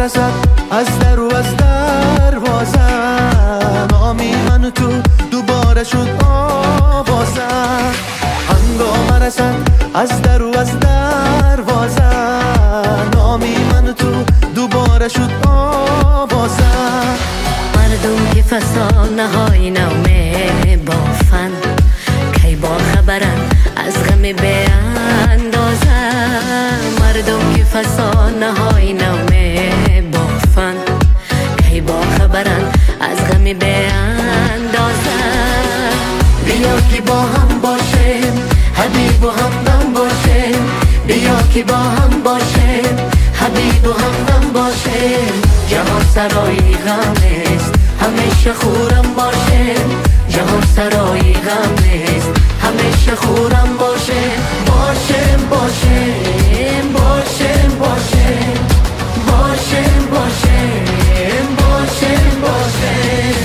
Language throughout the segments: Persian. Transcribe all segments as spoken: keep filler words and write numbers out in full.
رسد از در و از دروازه، نامی من تو دوباره شد آوازه. هنگام رسد از در و از دروازه، نامی من تو دوباره شد آوازه. مردم که فسانه های نومه بافن، کی با خبرن از غم به اندازه. مردم که فسانه های نومه بافن، کی با خبرن از غم به اندازه. بیا که با هم باشیم، حبیب و همدم باشیم. بیا که با هم باشیم، حبیب و همدم باشیم. جهان سرای غم نیست، همیشه خورم باشیم. جهان سرای غم نیست، همیشه خورم باشیم. باشیم باشیم باشیم باشیم باشیم باشیم باشیم باشیم.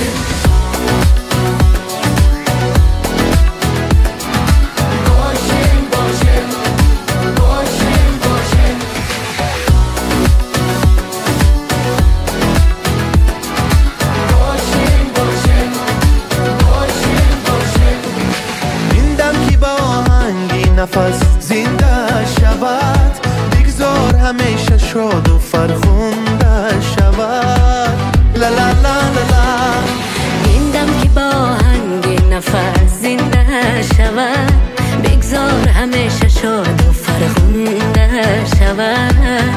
نفس زنده شود، بگذار همیشه شاد و فرخنده شود. لا لا لا لا. این دم که با آهنگ نفس زنده شود، بگذار همیشه شاد و فرخنده شود.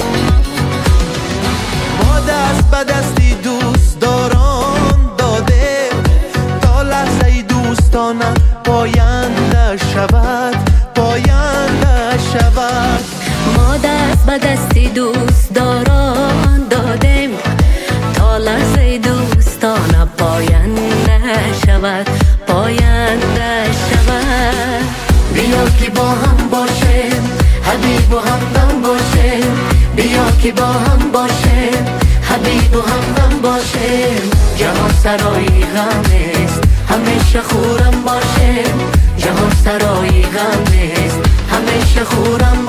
ما دست به دستی دوست داران داده، تا لحظه دوستانه پاینده شود، پاینده شود. ما دست به دستی دوست داران دادیم، تا لحظه دوستانه پاینده شود، پاینده شود. بیا که با هم باشیم، حبیب و همدم باشیم. بیا که با هم باشیم، حبیب و همدم باشیم. جهان سرای غم نیست، همیشه خورم باشیم. جهان سرای غم نیست، همیشه خورم